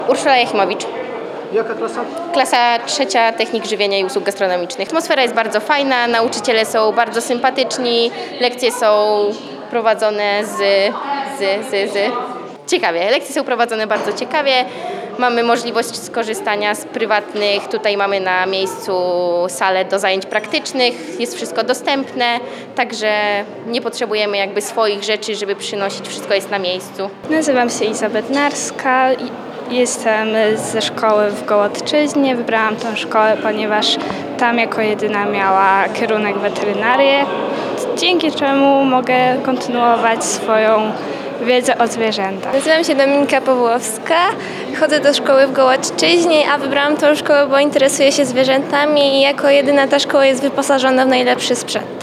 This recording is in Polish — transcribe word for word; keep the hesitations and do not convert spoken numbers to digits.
Urszula Jachimowicz. Jaka klasa? Klasa trzecia, technik żywienia i usług gastronomicznych. Atmosfera jest bardzo fajna, nauczyciele są bardzo sympatyczni, lekcje są prowadzone z, z, z, z. ciekawie. Lekcje są prowadzone bardzo ciekawie. Mamy możliwość skorzystania z prywatnych, tutaj mamy na miejscu salę do zajęć praktycznych, jest wszystko dostępne, także nie potrzebujemy jakby swoich rzeczy, żeby przynosić, wszystko jest na miejscu. Nazywam się Iza Bednarska i jestem ze szkoły w Gołodczyźnie. Wybrałam tę szkołę, ponieważ tam jako jedyna miała kierunek weterynarię, dzięki czemu mogę kontynuować swoją wiedzę o zwierzętach. Nazywam się Dominika Pawłowska, chodzę do szkoły w Gołodczyźnie, a wybrałam tę szkołę, bo interesuję się zwierzętami i jako jedyna ta szkoła jest wyposażona w najlepszy sprzęt.